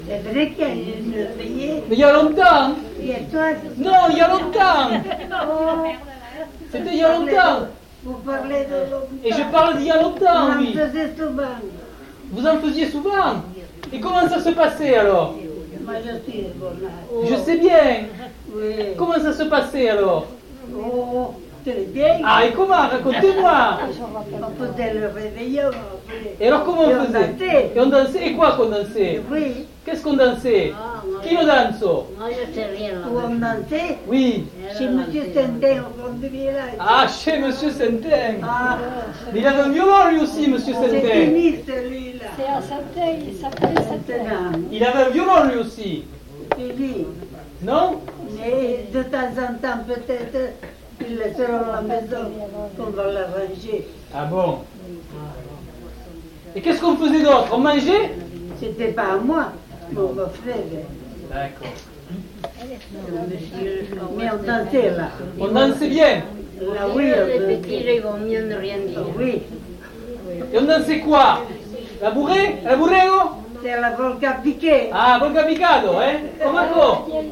C'est vrai qu'il y a une veillée. Mais il y a longtemps. Et toi, Non, il y a longtemps. oh, C'était il y a longtemps. vous parlez de longtemps. Et je parle d'il y a longtemps, On oui. faisait souvent. Vous en faisiez souvent. Et comment ça se passait alors? Moi, je suis bonne. Je sais bien. Oui. Comment ça se passait alors? Oh, très bien. Ah, et comment? Racontez-moi. On faisait le réveillon. Après. Et alors comment Et on on faisait? dansait. Et on dansait? Et quoi qu'on dansait? Oui. Qu'est-ce qu'on dansait? Qui le danse? Moi, je sais rien. Où on dansait Oui. chez M. Tintin au fond du village. Ah, chez Monsieur Saintin. Ah, Mais il avait un violon lui aussi, Monsieur c'est Saintin. fini celui-là. C'est à Saint-Aignan, il s'appelle Saint-Aignan. Maintenant, Il avait un violon lui aussi. fini. Non? Mais de temps en temps, peut-être, ils laisseront à la maison, qu'on va l'arranger. Ah bon? Et qu'est-ce qu'on faisait d'autre? On mangeait? C'était pas à moi, mon frère. D'accord. Mais on dansait là. On dansait bien. Là, oui, Les on petits, dansait. ils vont mieux ne rien dire. Oui, Et on dansait quoi? La bourrée? La bourrée? c'est la volca piquée. Ah, volca picado, hein? Come